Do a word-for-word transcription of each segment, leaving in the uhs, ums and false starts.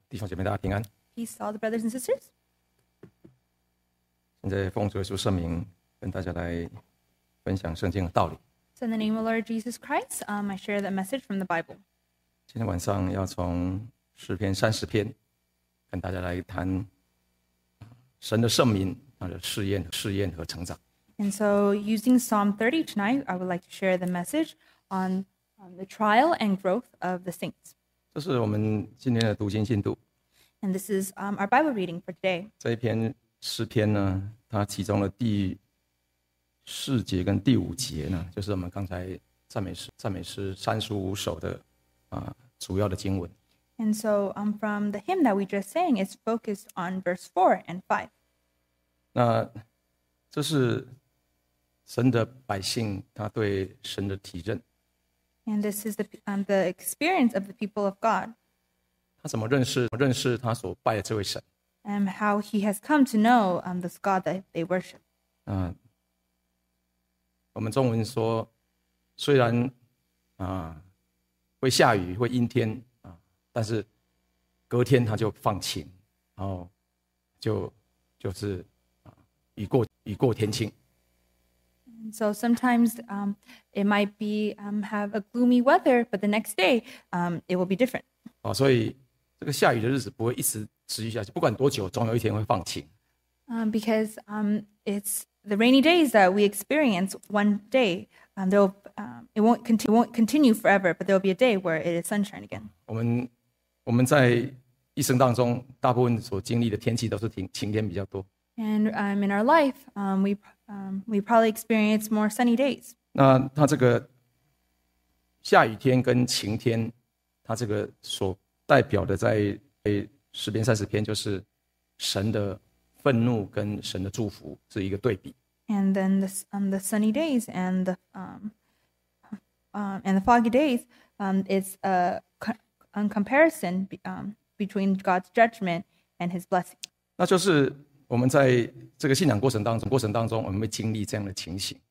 弟兄姐妹，大家平安。 Peace to all the brothers and sisters. 现在奉主耶稣圣名，跟大家来分享圣经的道理。 So in the name of Lord Jesus Christ, um, I share that message from the Bible. 今天晚上要从诗篇三十篇，跟大家来谈神的圣民他的试验、试验和成长。 And so using Psalm thirty tonight, I would like to share the message on um, the trial and growth of the saints. 这是我们今天的读经进度。 And this is um, our Bible reading for today. 这一篇诗篇呢，它其中的第四节跟第五节呢，就是我们刚才赞美诗赞美诗三十五首的啊主要的经文。 And so um, from the hymn that we just sang, it's focused on verse four and five. 那这是神的百姓他对神的体认， And this is the um, the experience of the people of God, 他怎么认识认识他所拜的这位神 and how he has come to know um, this God that they worship. 啊？我们中文说，虽然啊会下雨会阴天啊，但是隔天他就放晴，然后就就是啊雨过雨过天晴。 And so sometimes um, it might be um, have a gloomy weather, but the next day um, it will be different. 啊，所以这个下雨的日子不会一直持续下去，不管多久，总有一天会放晴。 Um, because um, it's the rainy days that we experience. One day, um, there will um, it won't continue won't continue forever, but there will be a day where it is sunshine again. 我们我们在一生当中，大部分所经历的天气都是晴晴天比较多。 And um, in our life, um, we um, we probably experience more sunny days. 那它这个下雨天跟晴天，它这个所代表的在诗篇三十篇，就是神的愤怒跟神的祝福是一个对比。 And then the um, the sunny days and the um, um, and the foggy days, um, it's a, co- a comparison be- um, between God's judgment and His blessing. 那就是我们在这个信仰过程当中，过程当中我们会经历这样的情形。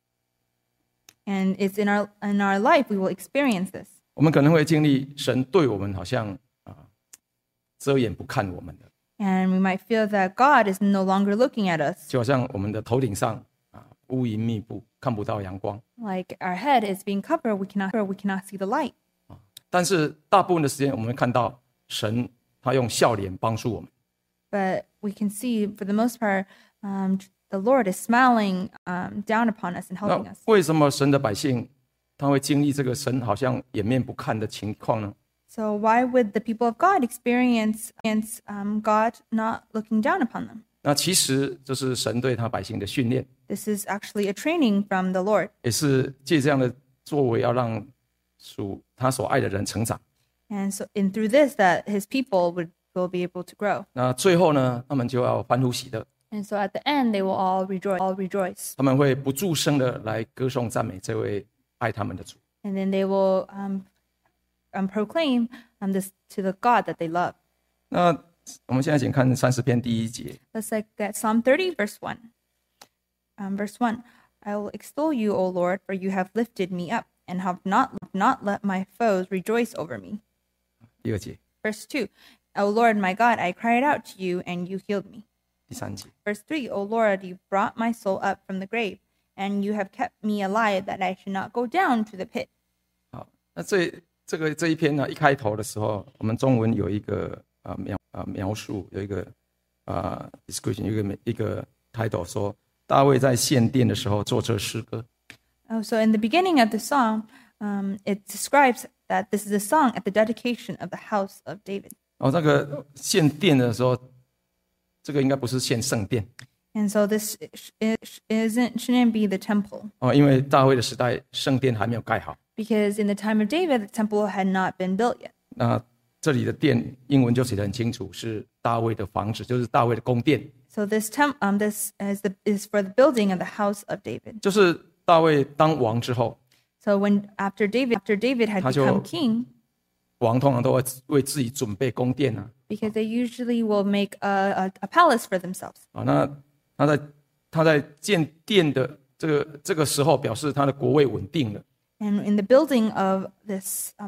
And it's in our in our life we will experience this. 我们可能会经历神对我们好像啊遮掩不看我们的， And we might feel that God is no longer looking at us, 就好像我们的头顶上啊乌云密布，看不到阳光。 like our head is being covered. We cannot we cannot see the light. 但是大部分的时间，我们会看到神他用笑脸帮助我们。 But we can see, for the most part, um, the Lord is smiling um, down upon us and 那 helping us. 为什么神的百姓他会经历这个神好像掩面不看的情况呢？ So why would the people of God experience, experience um, God not looking down upon them? 那其实这是神对他百姓的训练， This is actually a training from the Lord. 也是借这样的作为要让属他所爱的人成长。 And so in through this that his people would will be able to grow. 那最后呢，他们就要欢呼喜乐， And so at the end they will all rejoice, all rejoice. 他们会不住声的来歌颂赞美这位爱他们的主。 And then they will um, um, proclaim um, this to the God that they love. 那我们现在请看三十篇第一节， Let's like that Psalm thirty, verse one. Um, verse one, I will extol you, O Lord, for you have lifted me up and have not, not let my foes rejoice over me. 第二节， Verse two, O Lord, my God, I cried out to you and you healed me. 第三节， Verse three, O Lord, you brought my soul up from the grave and you have kept me alive that I should not go down to the pit. 好，那这这个这一篇呢，一开头的时候，我们中文有一个啊、呃、描啊、呃、描述，有一个啊、呃、description， 有一个一个 title 说大卫在献殿的时候做这诗歌。 Oh, so in the beginning of the song, um, it describes that this is a song at the dedication of the house of David. 然后那个献殿的时候，这个应该不是献圣殿 And so this sh- isn't shouldn't be the temple, 哦，因为大卫的时代圣殿还没有盖好。 because in the time of David, the temple had not been built yet. 那这里的殿英文就写得很清楚，是大卫的房子，就是大卫的宫殿， So this temp, um, this is the is for the building of the house of David. 就是大卫当王之后， So when after David, after David had 他就- become king, 王通常都会为自己准备宫殿啊。 because they usually will make a, a, a palace for themselves. 啊，那他在他在建殿的这个这个时候，表示他的国位稳定了。 And in the building of this um,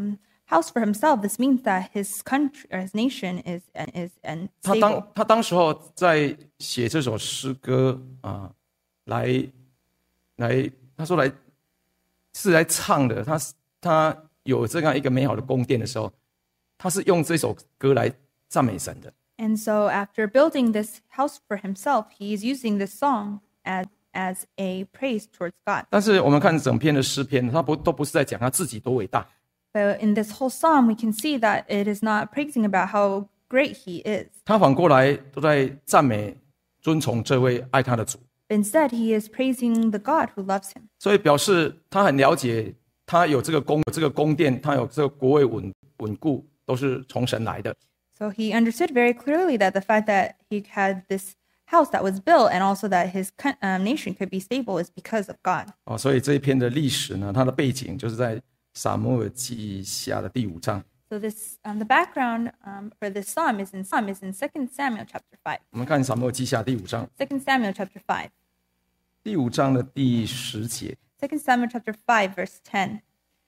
house for himself, this means that his country or his nation is is and 他 stable. 当他当时候在写这首诗歌啊，来来，他说来是来唱的。他他有这样一个美好的宫殿的时候，他是用这首歌来赞美神的。 And so after building this house for himself, he is using this song as as a praise towards God. 但是我们看整篇的诗篇，他不都不是在讲他自己多伟大， But in this whole psalm, we can see that it is not praising about how great he is. 他反过来都在赞美、尊崇这位爱他的主。 Instead, he is praising the God who loves him. 所以表示他很了解，他有这个宫这个宫殿，他有这个国位稳稳固，都是从神来的。 So he understood very clearly that the fact that he had this house that was built and also that his um, nation could be stable is because of God. 哦，所以这一篇的历史呢，它的背景就是在撒母耳记下的第五章。 So this um, the background um, for this psalm is in psalm is in Second Samuel chapter five. 我们看撒母耳记下第五章， Second Samuel chapter five. 第五章的第十节。 Second Samuel chapter five, verse ten.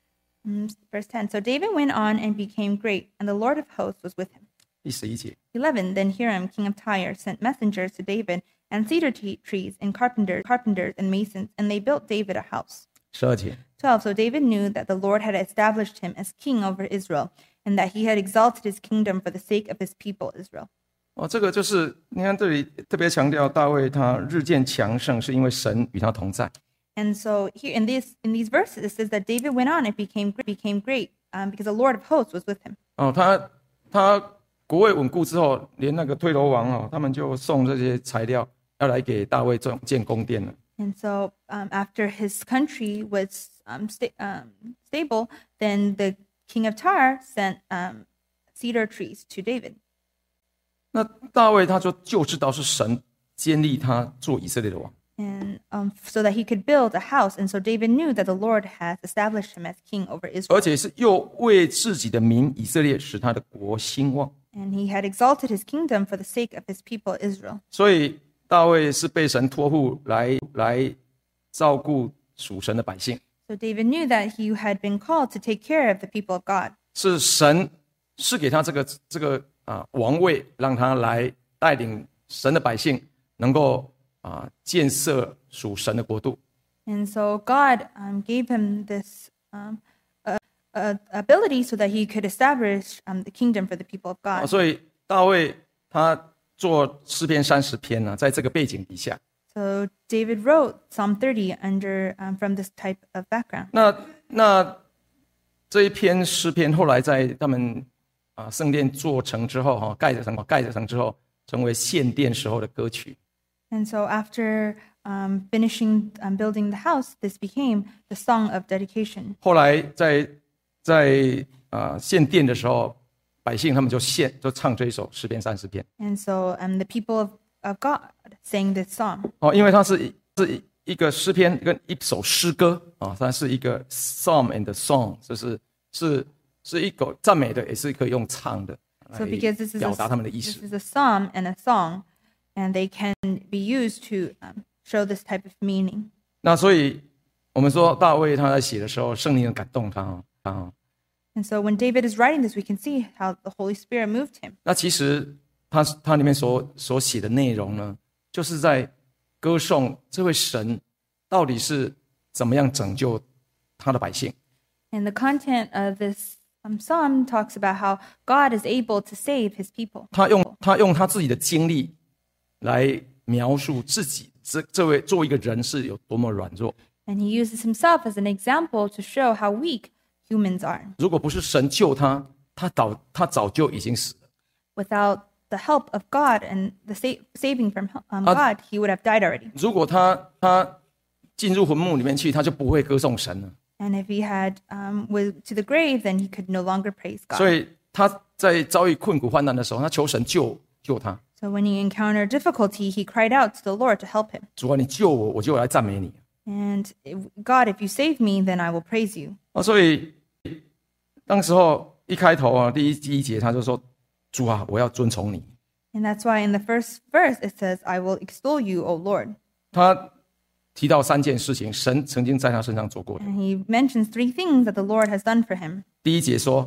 Um, verse ten. So David went on and became great, and the Lord of hosts was with him. 第十一节， Eleven. Then Hiram, king of Tyre, sent messengers to David and cedar t- trees and carpenters, carpenters and masons, and they built David a house. 十二节， Twelve. So David knew that the Lord had established him as king over Israel, and that he had exalted his kingdom for the sake of his people Israel. 哦，这个就是你看这里特别强调大卫他日渐强盛，是因为神与他同在。 And so here in this in these verses, it says that David went on and became became great um, because the Lord of hosts was with him. 哦，他他国位稳固之后，连那个推罗王哦，他们就送这些材料要来给大卫建建宫殿了。 And so um, after his country was um, sta- um, stable, then the king of Tyre sent um, cedar trees to David. 那大卫他就就知道是神建立他做以色列的王。 And um, so that he could build a house. And so David knew that the Lord has established him as king over 而 Israel. 且是又为自己的民以色列使他的国兴旺， And he had exalted his kingdom for the sake of his people Israel. 所以大卫是被神托付来来照顾属神的百姓， So David knew that he had been called to take care of the people of God. 是神是给他这个这个啊王位，让他来带领神的百姓，能够啊建设属神的国度。 And so God um, gave him this um, uh, uh, ability so that he could establish um, the kingdom for the people of 啊 God. 所以大卫他做诗篇三十篇呢、在这个背景底下， So David wrote Psalm thirty under um, from this type of background. 那那这一篇诗篇后来在他们啊圣殿做成之后哈，盖着成盖着成之后，成为献殿时候的歌曲。 And so after um, finishing um, building the house, this became the song of dedication. 后来在在啊献殿的时候，百姓他们就献就唱这一首诗篇三十篇 And so um, the people of, of God sang this song. 哦，因为它是是一个诗篇跟一首诗歌啊，它是一个 psalm and song， 就是是是一个赞美的，也是可以用唱的 So 来 because this is 表 a, 达他们的意 this 思。 is a psalm and a song, and they can be used to um, show this type of meaning. 那所以我们说大卫他在写的时候，圣灵感动他哦啊。 And so when David is writing this, we can see how the Holy Spirit moved him. 那其实他他里面所所写的内容呢，就是在歌颂这位神到底是怎么样拯救他的百姓。 And the content of this um, psalm talks about how God is able to save his people. 他用他用他自己的经历来描述自己这这位作为一个人是有多么软弱。 And he uses himself as an example to show how weak humans are. 如果不是神救他，他早他早就已经死了。 Without the help of God and the sa- saving from um, Uh, God, he would have died already. 如果他他进入坟墓里面去，他就不会歌颂神了。 And if he had um, went to the grave, then he could no longer praise 所 God. 以他在遭遇困苦患难的时候，他求神救救他。 So when he encountered difficulty, he cried out to the Lord to help him. 主啊，你救我，我就来赞美你。 And if- God, if you save me, then I will praise you. 啊，所以当时候一开头啊，第一第一节他就说：“主啊，我要遵从你。 And that's why in the first verse it says, I will extol you, O Lord. ” 他提到三件事情，神曾经在他身上做过的。 And he mentions three things that the Lord has done for him. 第一节说：“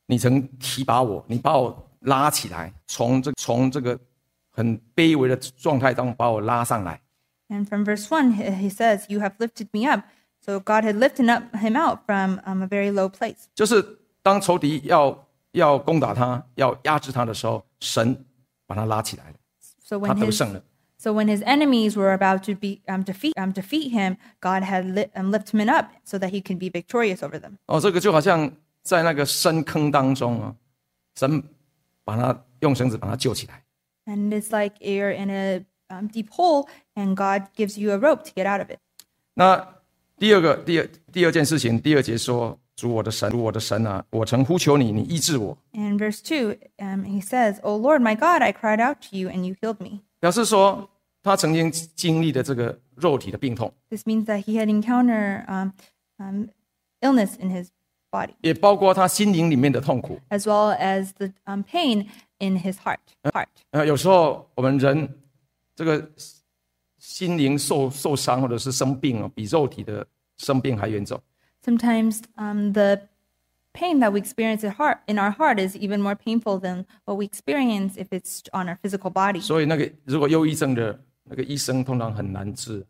你曾提拔我，你把我拉起来，从这从这个很卑微的状态当中把我拉上来。 And from verse one, he says, "You have lifted me up." So God had lifted up him out from um, a very low place. 就是当仇敌要要攻打他，要压制他的时候，神把他拉起来了， So 他 when 得 his 胜了。 so when his enemies were about to be um, defeat um, defeat him, God had li- um, lifted him up so that he could be victorious over them. 哦，这个就好像在那个深坑当中啊，神把他用绳子把他救起来。 And it's like you're in a um, deep hole, and God gives you a rope to get out of it. 那第二个第二第二件事情，第二节说：“主我的神，主我的神啊，我曾呼求你，你医治我。” And verse two, um, he says, "O Lord, my God, I cried out to you, and you healed me." 表示说他曾经经历的这个肉体的病痛， This means that he had encountered um, um, illness in his body, 也包括他心灵里面的痛苦。 as well as the um, pain in his heart. Heart. 呃，有时候我们人这个心灵受受伤或者是生病哦，比肉体的生病还严重。 Sometimes um, the pain that we experience in, heart, in our heart is even more painful than what we experience if it's on our physical body. 所以那个如果忧郁症的那个医生通常很难治。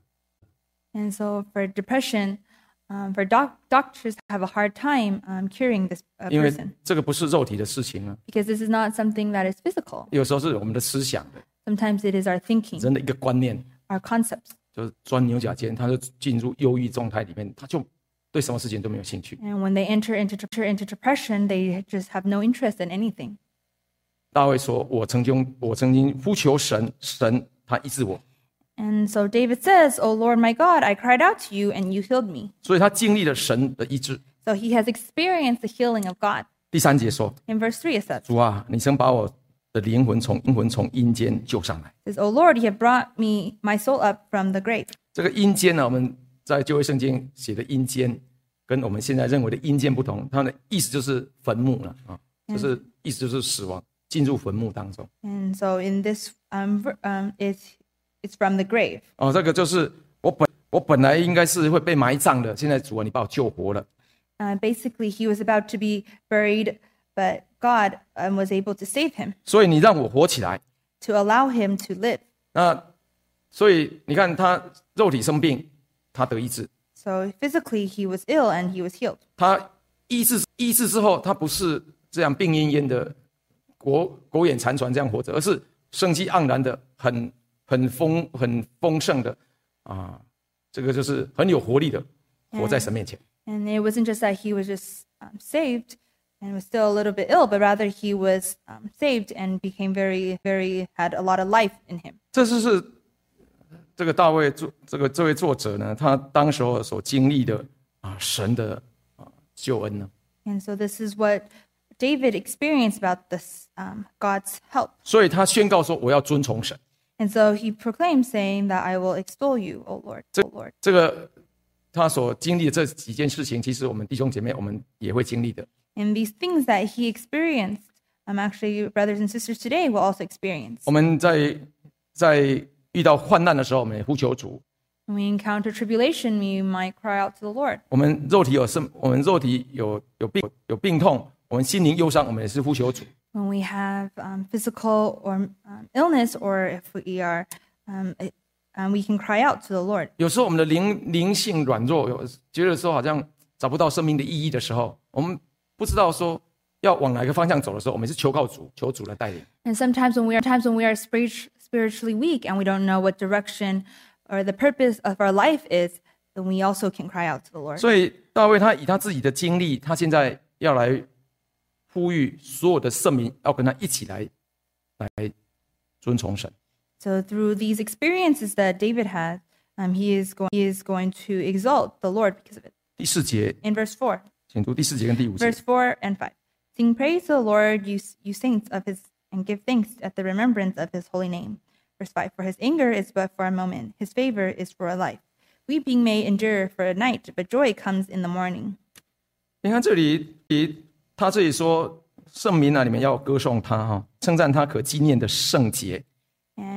And so for depression, um, for doc- doctors have a hard time um, curing this uh, 因为 person 这个不是肉体的事情啊， because this is not something that is physical. 有时候是我们的思想的 Sometimes it is our thinking, 人的一个观念， our concepts. 就是钻牛角尖，他就进入忧郁状态里面，他就对什么事情都没有兴趣。 And when they enter into, into depression, they just have no interest in anything. 大卫说：“我曾经我曾经呼求神，神他医治我。” And so David says, "O Lord my God, I cried out to you and you healed me." 所以他经历了神的医治。 So he has experienced the healing of God. 第三节说 In verse three it says,：“ 主啊，你曾把我的灵魂从灵魂从阴间救上来。” says, "O Lord, you have brought me my soul up from the grave." 这个阴间呢，我们在旧约圣经写的阴间，跟我们现在认为的阴间不同，它的意思就是坟墓了啊，就是意思就是死亡，进入坟墓当中。 And so in this um, ver- um it's it's from the grave. 哦，这个就是我本我本来应该是会被埋葬的，现在主啊，你把我救活了。 Uh, basically, he was about to be buried, but God um, was able to save him, 所以你让我活起来。 to allow him to live. 那所以你看他肉体生病，他得医治， So physically, he was ill and he was healed. 他医治医治之后，他不是这样病恹恹的苟苟延残喘这样活着，而是生机盎然的，很很丰很丰盛的啊，这个就是很有活力的活在神面前。 And it wasn't just that he was just um, saved and was still a little bit ill, but rather he was um, saved and became very, very, had a lot of life in him. 这就是这个大卫作这个这位作者呢，他当时候所经历的啊神的啊救恩呢。 And so this is what David experienced about this um, God's help. 所以他宣告说：“我要遵从神。” And so he proclaimed, saying that I will extol you, O Lord, O Lord. 这个他所经历的这几件事情，其实我们弟兄姐妹我们也会经历的。 And these things that he experienced, um, actually, brothers and sisters today will also experience. 我们在在遇到患难的时候，我们也呼求主。 When we encounter tribulation, we might cry out to the Lord. 我们肉体有生，我们肉体有有病有病痛，我们心灵忧伤，我们也是呼求主。 When we have um, physical or um, illness, or if we are, um, it- um, we can cry out to the Lord. 有时候我们的灵灵性软弱，有觉得说好像找不到生命的意义的时候，我们不知道说要往哪个方向走的时候，我们是求告主，求主来带领。 And sometimes when we are times when we are spirit- spiritually weak and we don't know what direction or the purpose of our life is, then we also can cry out to the Lord. 所以大卫他以他自己的经历，他现在要来呼吁所有的圣民要跟他一起来来遵从神。 So through these experiences that David had, um, he is going he is going to exalt the Lord because of it. 第四节， In verse four, 请读第四节跟第五节。 verse four and five, sing praise to the Lord, you you saints of His, and give thanks at the remembrance of His holy name. Verse five, for His anger is but for a moment, His favor is for a life. Weeping may endure for a night, but joy comes in the morning. 你看这里，他这里说圣民啊，你们要歌颂他哈，称赞他可纪念的圣洁。 And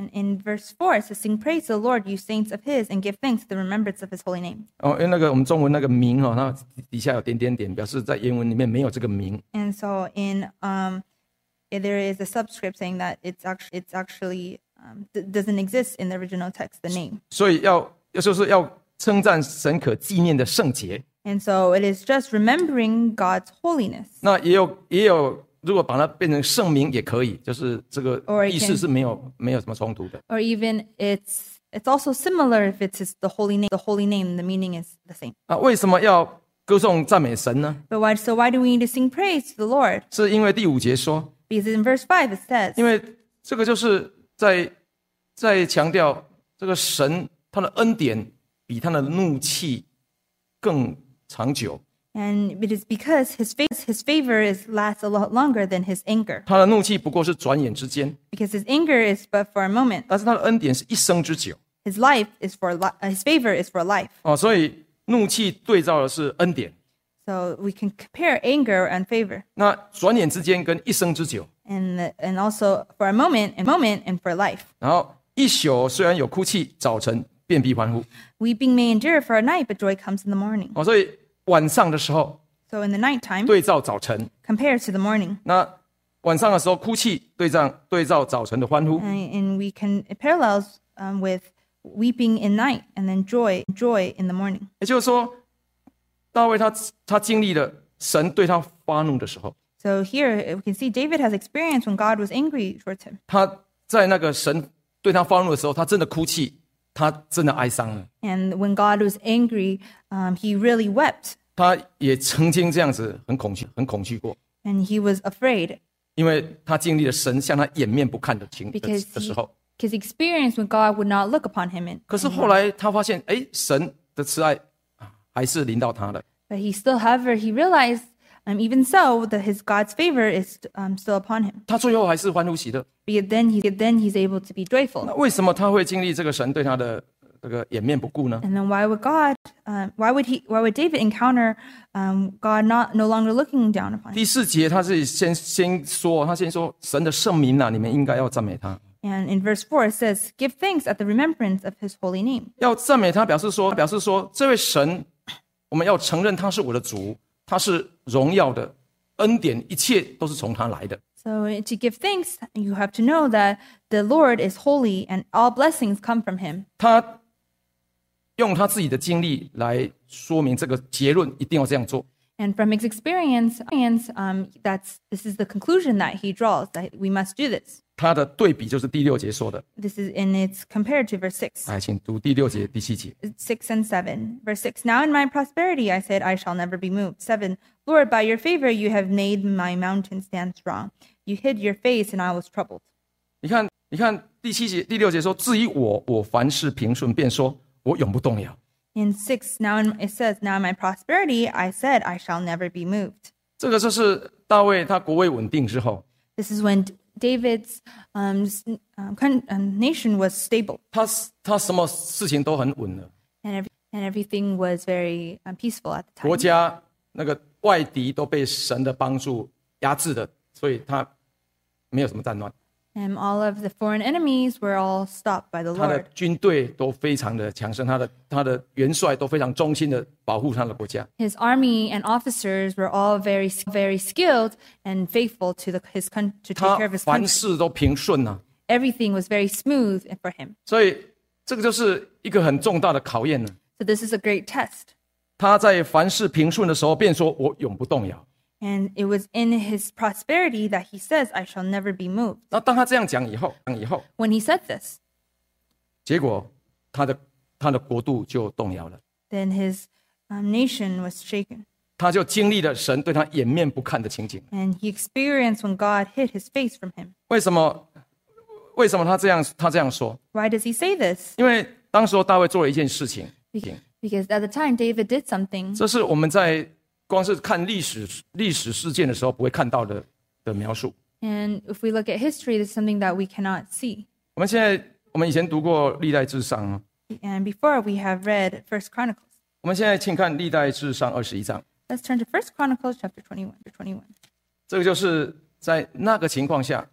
And in verse four, it says, Sing praise to the Lord, you saints of his, and give thanks to the remembrance of his holy name. 哦，因为那个我们中文那个名哦，它底下有点点点，表示在原文里面没有这个名。 And so in um, there is a subscript saying that it's actually it's actually um, doesn't exist in the original text, the name. 所以要就是要称赞神可纪念的圣洁。 And so it is just remembering God's holiness. 那也有也有，如果把它变成圣名也可以，就是这个 Or it 意思是没有没有什么冲突的。 Or even it's it's also similar if it's the holy name. The holy name, the meaning is the same. 啊，为什么要歌颂赞美神呢？ But why? So why do we need to sing praise to the Lord? 是因为第五节说， Because in verse five it says, 因为这个就是在在强调这个神他的恩典比他的怒气更长久。 and it is because his fa- his favor is lasts a lot longer than his anger. 他的怒气不过是转眼之间， Because his anger is but for a moment. 但是他的恩典是一生之久。 His life is for li- uh, his favor is for life. 哦，所以怒气对照的是恩典， So we can compare anger and favor, 那转眼之间跟一生之久。 and the, and also for a moment and moment and for life. 然后一宿虽然有哭泣，早晨便必欢呼。 Weeping may endure for a night, but joy comes in the morning. 哦，所以晚上的时候 So in the nighttime, 对照早晨， compared to the morning, 那晚上的时候哭泣对照对照早晨的欢呼。 and, and we can it parallels um, with weeping in night and then joy joy in the morning. 也就是说，大卫他他经历了神对他发怒的时候， So here we can see David has experienced when God was angry towards him. 他在那个神对他发怒的时候，他真的哭泣，他真的哀伤了。 And when God was angry, um, he really wept, 他也曾经这样子很恐惧，很恐惧过， and he was afraid 因为他经历了神向他掩面不看的情的 because 的时 he, 候。 because he experienced when God would not look upon him. And, 可是后来他发现，哎，神的慈爱啊还是临到他了。 but he still, however, he realized, um, even so, that his God's favor is um, still upon him. 他最后还是欢呼喜乐。 Because then he then he's able to be 那 joyful. 为什么他会经历这个神对他的这个掩面不顾呢？ And then why would God, uh, why would he, why would David encounter um, God not no longer looking down upon him? 第四节他是先先说，他先说神的圣名啊，你们应该要赞美他。 And in verse four it says, "Give thanks at the remembrance of His holy name." 要赞美他，表示说，表示说，这位神，我们要承认他是我的主，他是荣耀的，恩典一切都是从他来的。 So to give thanks, you have to know that the Lord is holy, and all blessings come from Him. 他用他自己的经历来说明这个结论，一定要这样做。 And from his experience, um, that's this is the conclusion that he draws, that we must do this. 他的对比就是第六节说的。 This is and it's compared to verse six. 来，请读第六节、第七节。 Six and seven. Verse six. Now in my prosperity I said, I shall never be moved. Seven. Lord, by your favor you have made my mountain stand strong. You hid your face and I was troubled. 你看，你看第七节、第六节说：“至于我，我凡事平顺，便说我永不动摇。” In six, now in, it says, now in my prosperity I said, I shall never be moved. 这个就是大卫他国位稳定之后， This is when David's um, s- um, con- um, nation was stable 他他什么事情都很稳了， and, every- and everything was very um, peaceful at the 国 time. 家那个外敌都被神的帮助压制的，所以他没有什么战乱， And all of the foreign enemies were all stopped by the 他的 Lord. 军队都非常的强盛，他的他的元帅都非常忠心的保护他的国家。 His army and officers were all very, very skilled and faithful to the, his coun- to take 他 care of his 凡 country. 事都平顺呐、 Everything was very smooth for him. 所以这个就是一个很重大的考验呢。 So this is a great test. 他在凡事平顺的时候，便说：“我永不动摇。” And it was in his prosperity that he says, I shall never be moved. 那当他这样讲以后，讲以后， When he said this, 结果他的他的国度就动摇了， then his um, nation was shaken. 他就经历了神对他掩面不看的情景。 And he experienced when God hid his face from him. 为什么？为什么他这样他这样说？ Why does he say this? 因为当时候大卫做了一件事情， Be- Because at the time David did something 这是我们在光是看历史历史事件的时候不会看到的的描述。 And if we look at history, this is something that we cannot see. 我们现在我们以前读过历代志上啊， And before we have read First Chronicles. 我们现在请看历代志上二十一章， Let's turn to First Chronicles chapter twenty-one. twenty-one. 这个就是在那个情况下，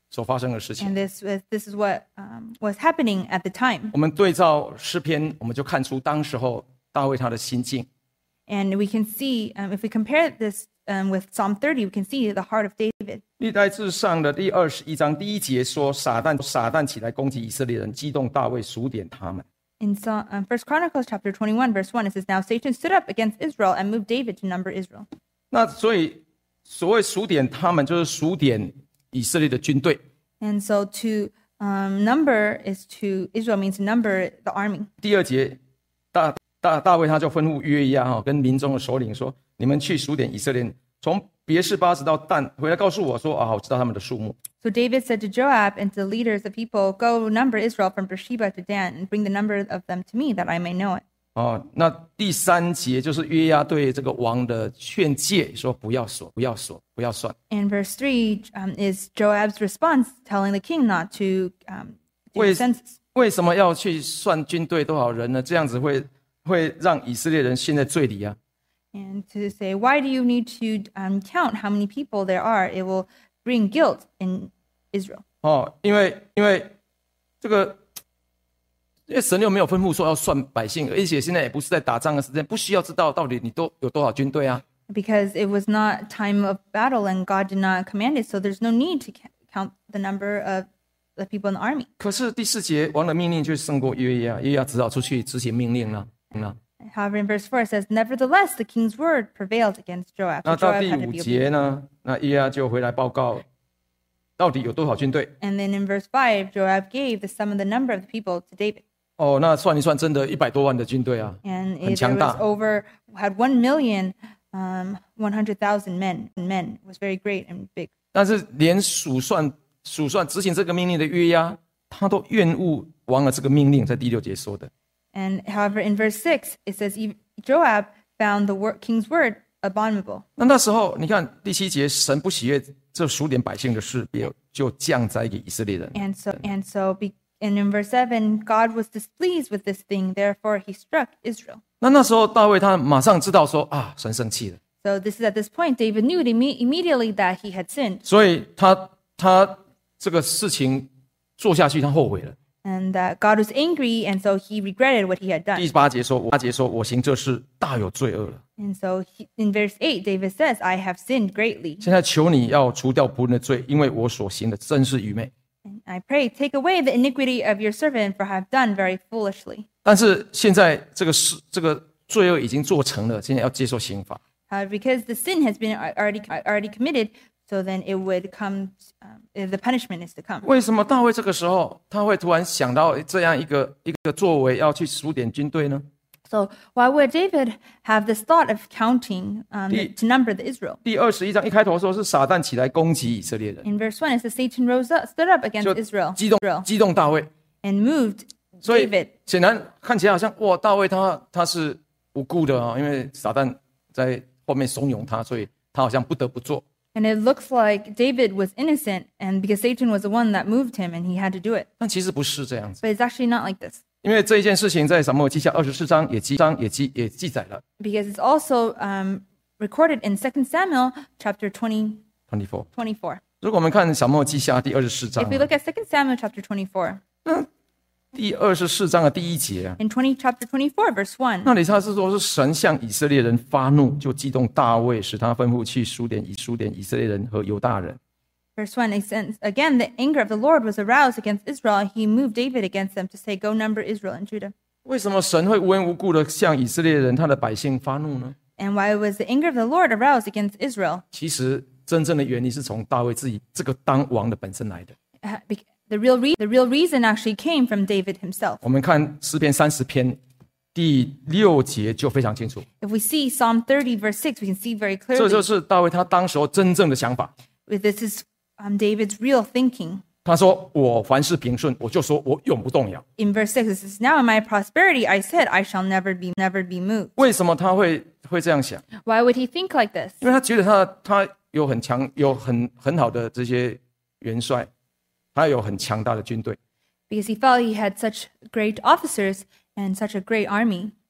所发生的事情。 And this was this is what um, was happening at the time. 我们对照诗篇，我们就看出当时候大卫他的心境。 And we can see, um, if we compare this um, with Psalm thirty, we can see the heart of David. 历代志上的第二十一章第一节说，撒旦撒旦起来攻击以色列人，激动大卫数点他们。 In so, um, First Chronicles chapter twenty-one, verse one, it says, "Now Satan stood up against Israel and moved David to number Israel." 那所以所谓数点他们，就是数点以色列的军队。 And so to um, number is to Israel means to number the army. 第二节，大大大卫他就吩咐约押哈，跟民众的首领说：“你们去数点以色列人，从别是巴直到但，回来告诉我说啊，我知道他们的数目。” So David said to Joab and to the leaders of people, "Go number Israel from Beersheba to Dan, and bring the number of them to me, that I may know it." 哦，那第三节就是约押对这个王的劝诫，说不要数，不要数，不要算。 And verse three um, is Joab's response, telling the king not to um, do the 为 census. 为什么要去算军队多少人呢？这样子会会让以色列人陷在罪里啊。 And to say, why do you need to um, count how many people there are? It will bring guilt in Israel. 哦，因为因为这个，因为神又没有吩咐说要算百姓，而且现在也不是在打仗的时间，不需要知道到底你都有多少军队啊。 Because it was not time of battle and God did not command it, so there's no need to ca- count the number of the people in the army. 可是第四节，王的命令却胜过约押，约押只好出去执行命令了。啊， However, in verse four it says, "Nevertheless, the king's word prevailed against Joab." 那 So 到 Joab 第 had to 五 be 节 obedient. 呢，那约押就回来报告，到底有多少军队？ And then in verse five, Joab gave the sum of the number of the people to David. 哦，那算一算，真的一百多万的军队啊。 And 很 it, 强 there 大。 was over, had one million, um, one hundred thousand men. Men it was very great and big. 但是连数算数算执行这个命令的约押，他都厌恶王的这个命令，在第六节说的。 And however, in verse six, it says, "Even Joab found the wor- king's word abominable." 那那时候，你看第七节，神不喜悦这数点百姓的事，也就降灾给以色列人。 And so, and so, be, and in verse seven, God was displeased with this thing, therefore he struck Israel. 那那时候大卫他马上知道说啊，神生气了， So this is at this point, David knew imme- immediately that he had sinned, 所以他他这个事情做下去，他后悔了。 and that God was angry, and so he regretted what he had done. 第八节说，八节说我行这事大有罪恶了。 And so he, in verse eight, David says, "I have sinned greatly. 现在求你要除掉仆人的罪，因为我所行的真是愚昧。 And I pray, take away the iniquity of your servant, for I have done very foolishly." 但是现在这个事，这个罪恶已经做成了，现在要接受刑罚。 However, because the sin has been already already committed, so then it would come, um, the punishment is to come. 为什么大卫这个时候他会突然想到这样一个一个作为，要去数点军队呢？ So why would David have this thought of counting um, The- to number the Israel? 第二十一章一开头说是撒旦起来攻击以色列人， In verse one, it says Satan rose up, stood up against 就 Israel, 激动 Israel 激动大卫， and moved 所以 David. 显然看起来好像哇，大卫他他是无辜的啊，因为撒旦在后面怂恿他，所以他好像不得不做。 And it looks like David was innocent, and because Satan was the one that moved him, and he had to do it. 但其实不是这样子， But it's actually not like this, 因为这一件事情在撒母耳记下二十四章也记章也记也记载了 because it's also um, recorded in Second Samuel chapter twenty, twenty four。 twenty-four. 如果我们看撒母耳记下第二十四章 If，we look at Second Samuel chapter twenty-four, 第二十四章的第一节啊， in twenty chapter twenty-four, verse one, 那里他是说是神向以色列人发怒，就激动大卫，使他吩咐去数点以数点以色列人和犹大人。 verse one, it says, "Again, the anger of the Lord was aroused against Israel. He moved David against them to say, 'Go number Israel and Judah.'" 为什么神会无缘无故的向以色列人他的百姓发怒呢？ And why was the anger of the Lord aroused against Israel? 其实真正的原因是从大卫自己这个当王的本身来的。 Uh, bec- The real, re- the real reason actually came from David himself. 我们看诗篇三十篇第六节就非常清楚， If we see Psalm thirty, verse six, we can see very 这 clearly 就是大卫他当时候真正的想法。 this is um, David's real thinking. 他说：“我凡事平顺，我就说我永不动摇。 In verse six, it says, "Now in my prosperity I said, I shall never be never be moved." ” 为什么他会会这样想？ Why would he think like this? 因为他觉得他他有很强、有很很好的这些元帅，他有很强大的军队， Because he felt he had such great officers and such a great army.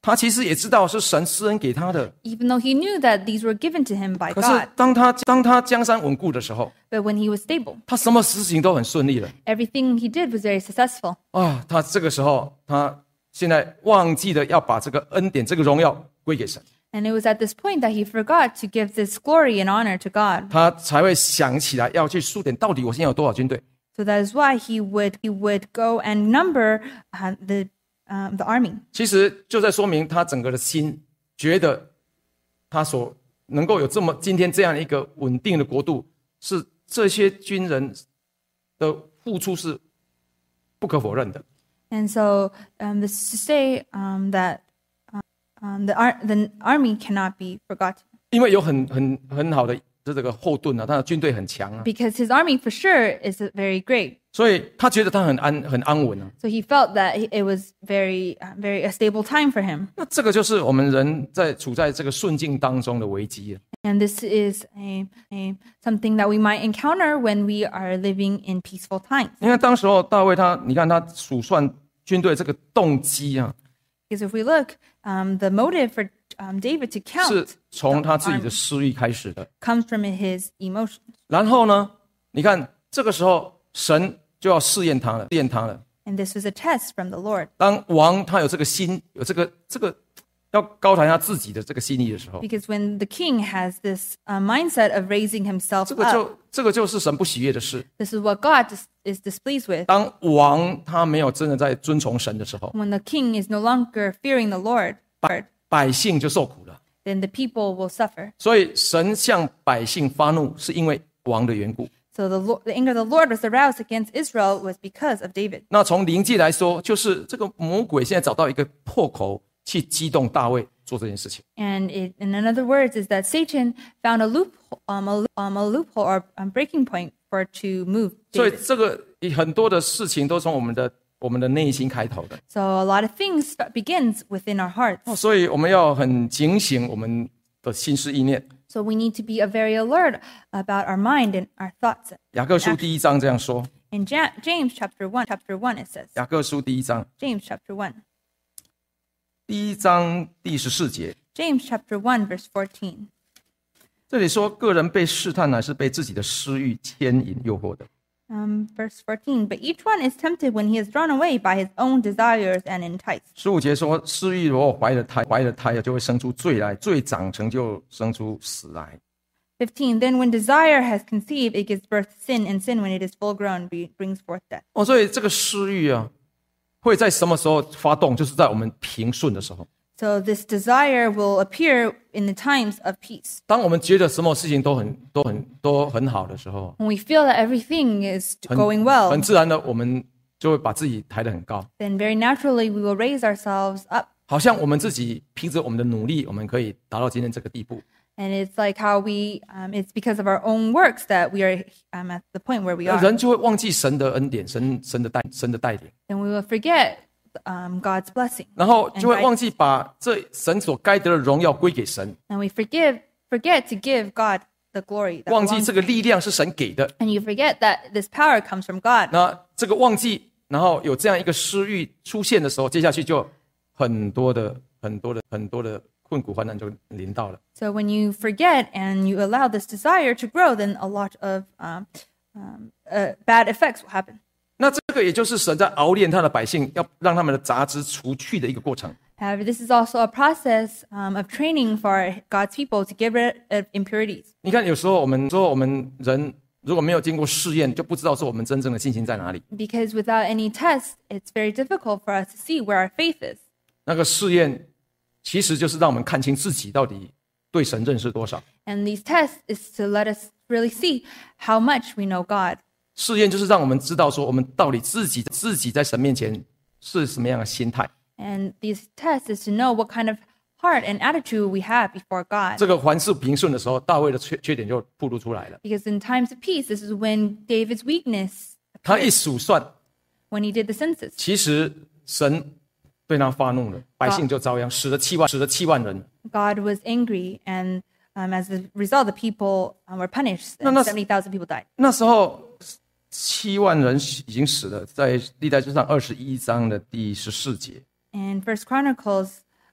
他其实也知道是神施恩给他的， even though he knew that these were given to him by 可是 God. 当他当他江山稳固的时候， But when he was stable, 他什么事情都很顺利了 everything he did was very successful. 啊！他这个时候，他现在忘记了要把这个恩典、这个荣耀归给神， And it was at this point that he forgot to give this glory and honor to God. 他才会想起来要去数点到底我现在有多少军队。 So that is why he would he would go and number uh, the um, the army. 其实就在说明他整个的心觉得他所能够有这么今天这样一个稳定的国度，是这些军人的付出是不可否认的。 And so um, this is to say um, that uh, um, the ar- the army cannot be forgotten 因为有很很很好的这个后盾啊，他的军队很强啊， because his army for sure is very great. 所以他觉得他很安很安稳啊。 So he felt that he- it was very uh, very a stable time for him. 那这个就是我们人在处在这个顺境当中的危机啊。 And this is a, a something that we might encounter when we are living in peaceful times. 因为当时候大卫他，你看他数算军队这个动机啊， Because if we look, um, the motive for um, David to 是 count 从他自己的私欲开始的。 comes from his emotions. 然后呢，你看这个时候神就要试验他了，试验他了。 And this was a test from the Lord. 当王他有这个心，有这个这个要高抬他自己的这个心意的时候， Because when the king has this uh, mindset of raising himself 这个 up, 就这个就是神不喜悦的事。 this is what God dis- is displeased with. 当王他没有真的在遵从神的时候， When the king is no longer fearing the Lord, 百姓就受苦了。 then the people will suffer. 所以神向百姓发怒，是因为王的缘故。 So the, Lord, the anger of the Lord was aroused against Israel was because of David. 那从灵界来说，就是这个魔鬼现在找到一个破口，去激动大卫做这件事情。 And it, in other words, is that Satan found a loophole, um, a, um, a loophole or a breaking point for to move 所以 David. 这个很多的事情都从我们的我们的内心开头的。 So a lot of things start, begins within our hearts. 所以我们要很警醒我们的心思意念。 So we need to be a very alert about our mind and our thoughts. 雅各书第一章这样说。 In Ja- James chapter one, chapter one, it says, 雅各书第一章 James chapter one, 第一章第十四节， James chapter one, verse fourteen. 这里说个人被试探乃是被自己的私欲牵引诱惑的。 Um, verse fourteen, but each one is tempted when he is drawn away by his own desires and enticed. 十五节说，私欲如果怀了胎，怀了胎就会生出罪来，罪长成就生出死来。 fifteen, then when desire has conceived, it gives birth to sin, and sin, when it is full grown, be, brings forth death. 哦，所以这个私欲啊，会在什么时候发动？就是在我们平顺的时候。 So this desire will appear in the times of peace. 当我们觉得什么事情都很、都很、都很好的时候， When we feel that everything is 很 going well, 很自然的，我们就会把自己抬得很高， then very naturally we will raise ourselves up. 好像我们自己凭着我们的努力，我们可以达到今天这个地步。 And it's like how we, um, it's because of our own works that we are um, at the point where we 那 are. 人就会忘记神的恩典、神神的带、神的带领， Then we will forget um, God's blessing. 然后就会忘记把这神所该得的荣耀归给神， And we forgive, forget to give God the glory. That 忘记 belongs 这个力量是神给的。 And you forget that this power comes from God. 那这个忘记，然后有这样一个私欲出现的时候，接下去就很多的、很多的、很多的困苦患难就临到了。 So when you forget and you allow this desire to grow, then a lot of um, um, uh, bad effects will happen. 那这个也就是神在熬炼他的百姓，要让他们的杂质除去的一个过程。 However, this is also a process um, of training for God's people to get rid of impurities. 你看，有时候我们说我们人如果没有经过试验，就不知道说我们真正的信心在哪里。 Because without any test, it's very difficult for us to see where our faith is. 那个试验其实就是让我们看清自己到底对神认识多少。 And these tests is to let us really see how much we know God. 试验就是让我们知道说我们到底自己自己在神面前是什么样的心态。 And these tests is to know what kind of heart and attitude we have before God. 这个凡事平顺的时候，大卫的缺缺点就暴露出来了。 Because in times of peace, this is when David's weakness, 他一数算， when he did the census. 其实神对他发怒了，百姓就遭殃，死了七万，死了七万人。 God was angry, and um, as a result, the people um, were punished. No, And no. seventy thousand people died. 那时候七万人已经死了，在历代志上二十一章的第十四节。 In First Chronicles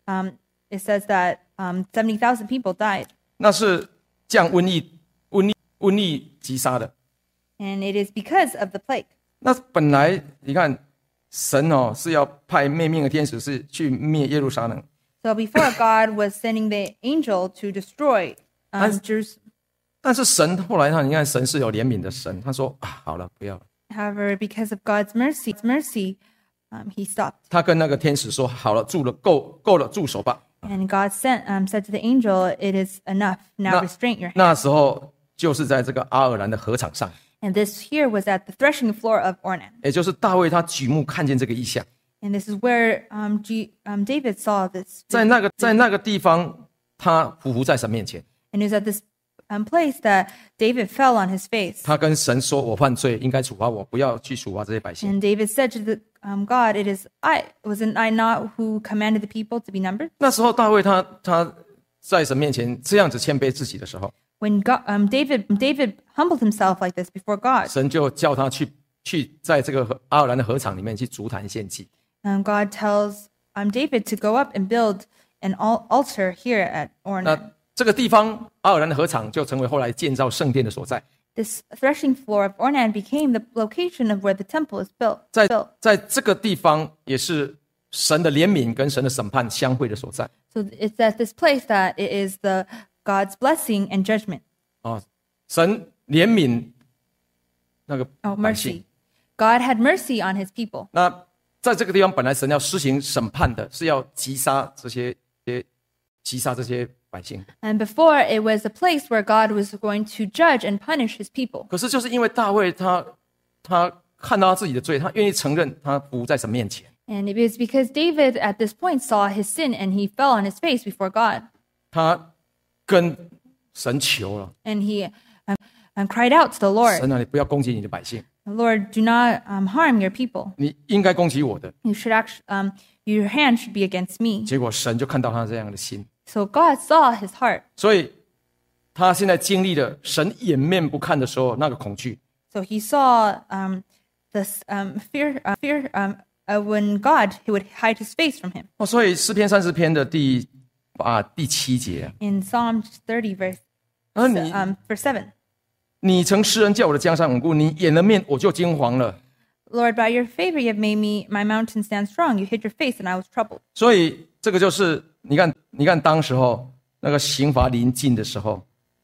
um, it says that um, seventy thousand people died. 那是降瘟疫、瘟疫、瘟疫击杀的。 And it is because of the plague. 那本来你看，神哦是要派灭命的天使是去灭耶路撒冷。 So before God was sending the angel to destroy um, Jerusalem. 但是神后来他，你看神是有怜悯的神，他说啊，好了，不要了。 However, because of God's mercy, mercy, um, he stopped. 他跟那个天使说，好了，住了，够够了，住手吧。 And God sent, um, said to the angel, "It is enough. Now 那 restrain your hand." 那时候就是在这个阿尔兰的禾场上， And this here was at the threshing floor of Ornan. 也就是大卫他举目看见这个异象， And this is where um, G, um, David saw this. 在那个在那个地方，他匍匐在神面前， And it was at this um, place that David fell on his face. 他跟神说：“我犯罪，应该处罚我，不要去处罚这些百姓。” And David said to the um, God, "It is I. Wasn't I not who commanded the people to be numbered?" 那时候大卫他他在神面前这样子谦卑自己的时候， When God, um, David, David humbled himself like this before God, 神就叫他去去在这个阿尔兰的禾场里面去筑坛献祭。 um, God tells um, David to go up and build an al- altar here at 那 Ornan. 这个地方阿尔兰的禾场就成为后来建造圣殿的所在。 This threshing floor of Ornan became the location of where the temple is built. 在 built. 在这个地方也是神的怜悯跟神的审判相会的所在。 So it's at this place that it is the God's blessing and judgment. 啊，神怜悯那个 Oh, 百姓。 mercy. God had mercy on his people. 那在这个地方，本来神要施行审判的，是要击杀这些些击杀这些百姓。 And before, it was a place where God was going to judge and punish his people. 可是就是因为大卫他他看到他自己的罪，他愿意承认他服在神面前。 And it was because David at this point saw his sin and he fell on his face before God. 他跟神求了， And he um, um, cried out to the Lord, 神啊，你不要攻击你的百姓， "Lord, do not um, harm your people. 你应该攻击我的。 You should actually, um, your hand should be against me." 结果神就看到他这样的心， So God saw his heart. 所以他现在经历了神掩面不看的时候那个恐惧。 So he saw um, this um, fear, uh, fear um, uh, when God he would hide his face from him. 哦，所以诗篇三十篇的第啊第七节， In Psalm thirty, verse 啊你 um, verse seven, 你曾施恩叫我的江山稳固，你掩了面我就惊惶了。 "Lord, by your favor you have made me my mountain stand strong. You hid your face, and I was troubled." 所以这个就是你看，你看当时候那个刑罚临近的时候，